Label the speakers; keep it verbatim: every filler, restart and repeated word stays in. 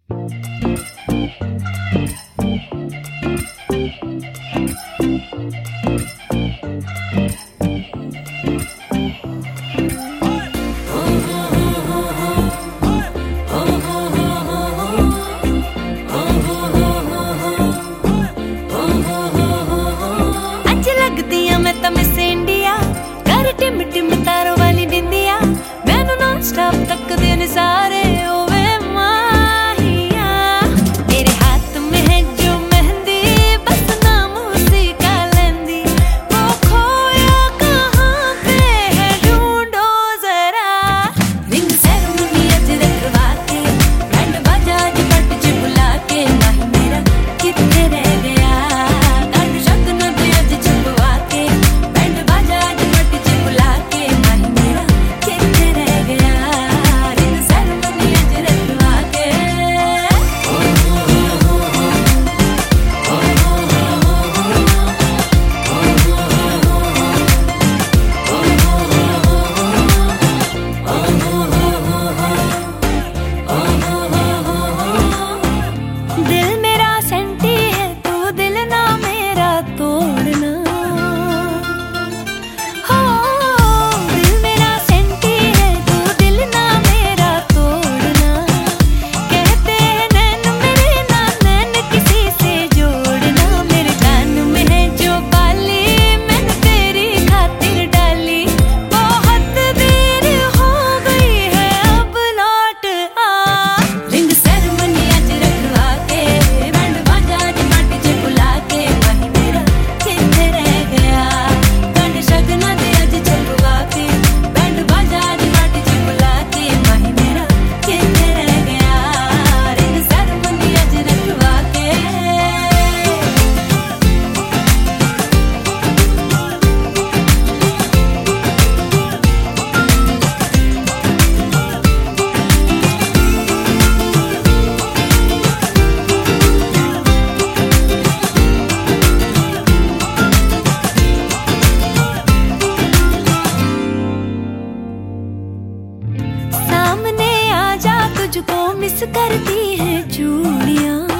Speaker 1: stop तक दिन सारे ओवे माहिया मेरे हाथ में है जो मेहंदी बस नाम उसी का लेंदी वो खोया कहाँ पे है ढूंढो जरा रिंग सेरेमनी अज रखवा के बैंड बाजा ज पट च बुला के माही मेरा किथे रह गया गंद शगन दे अज छुपवा के बैंड बाजा ज पट च बुला के माही मेरा किथे रह गया दिल मेरा सेंटी है तू दिल ना मेरा तोड़ना हो दिल मेरा सेंटी है तू दिल ना मेरा तोड़ना कहते हैं नैन मेरे ना नैन किसी से जोड़ना मेरे कान में है जो बाली मैंने तेरी खातिर डाली बहुत देर हो गई है अब लौट आ रिंग सेरेमनी आज रखवा के बैंड बाजा ज पट च बुला के माही मेरा किथे रह गया गंड शगना दे अज छुपवा के बैंड बाजा ज पट च बुला के माही मेरा किथे रह गया रिंग सेरेमनी आज रखवा के सामने आ जा तुझको मिस करती है चूड़ियां